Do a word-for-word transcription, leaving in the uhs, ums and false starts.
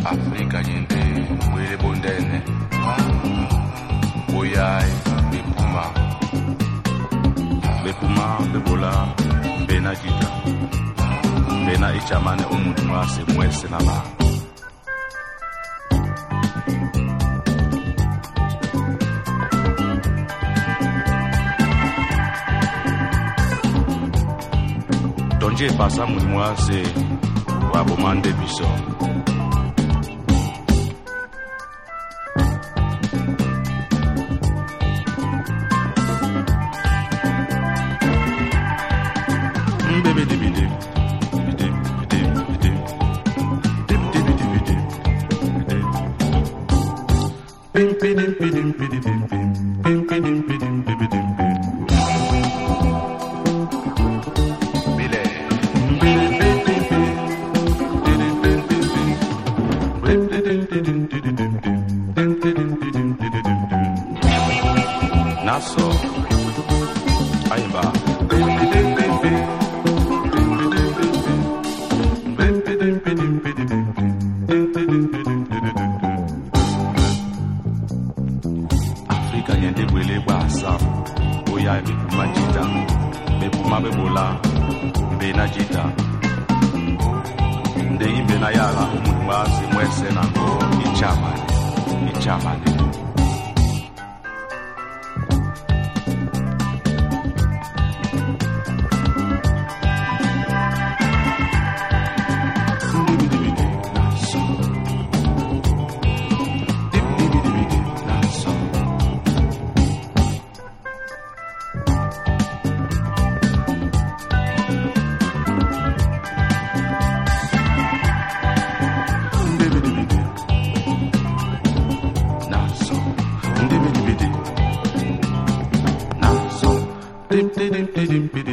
Afrika yende wele bondene Oyai bepuma Bepuma bebola Bena jita Bena ichamane umuntu mwase mwese naba Donje pasa umuntu mwase Wabo mande biso Naso Aimba Afrika yende wele basa Oya bepuma jita Bepuma bebola Bena jita Nde imbe na yala umuntu mwasi mwese nango Ichamane Ichamane Dim dim dim dim dim.